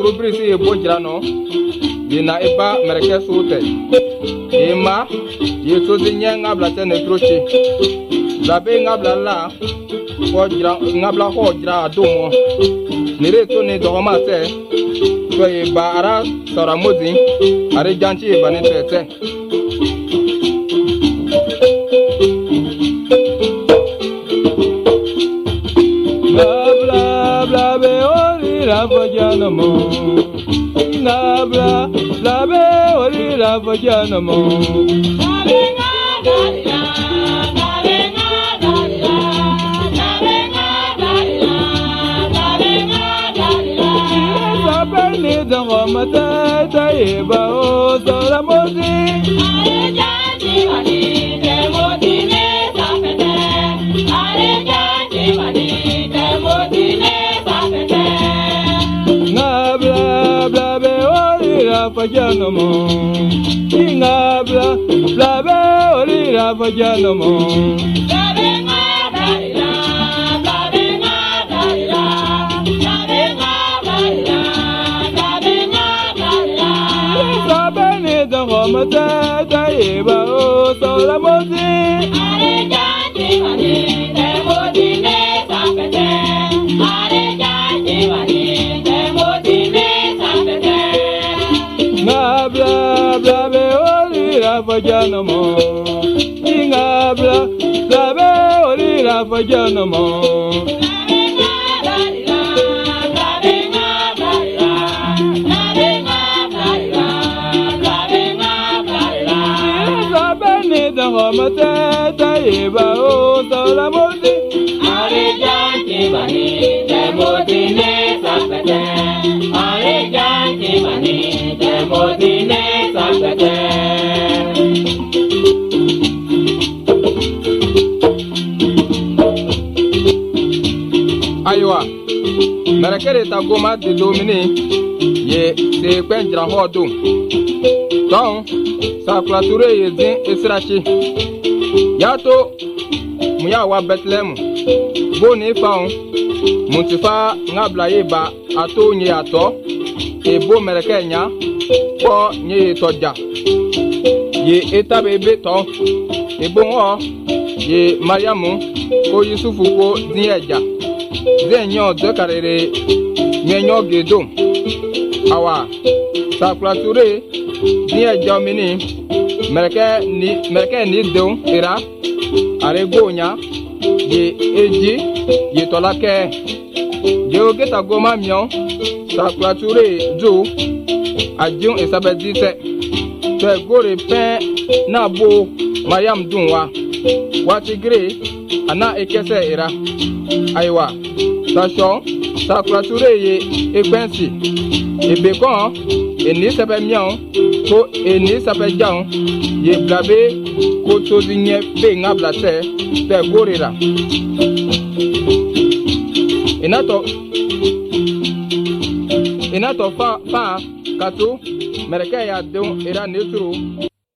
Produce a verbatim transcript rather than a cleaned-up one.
obri si ebo jira no ye na eba mereke sote ye ma ye to zinye ngabla te ne troche zabe ngabla la ko jira ngabla ho jira adomo nere to ne do ma te to ye ba ara sara mozi are janchi e bane tete bla bla be ori la fajana mo na bla bla be ori la fajana mo mata tai ba o sara mozi are janchi bani te mozi ne sapete are janchi bani te mozi ne sapete na bla bla be ori la fajana mo na bla bla be ori la fajana mo mata tai ba o sara mozi are janchi bani te mozi ne sapete are janchi bani te mozi ne sapete na bla bla be ori la fajana mo na bla bla be ori la fajana mo mata tai ba o sara mozi are janchi bani te mozi ne sapete are janchi bani te mozi ne sapete aywa merekere ta goma de domine ye se kwenjra hodo don saklature ye zin israchi yato muya wa Bethlehem boni faun muntifa ngabla yeba ato nye ato ebo merekenya ko nye toja ye etabe beto ebo ho ye Mariamu ko Yusufu ko dinyeja zenyo de karere nyenyo gedo awa saklature dinyeja mini mereke ni mereke ni do era aregonya ye eji ye tolake je ogeta goma mion saklature jo ajun esabedise te gore pen na bo Mariam dunwa watigre ana ekese era aiwa station saklature ye ekpensi ebekon eni sebe mion ko eni sebe jaun ye blabe ko to dinye be ngabla te te gorira inato inato fa fa kato mereke ya don era netro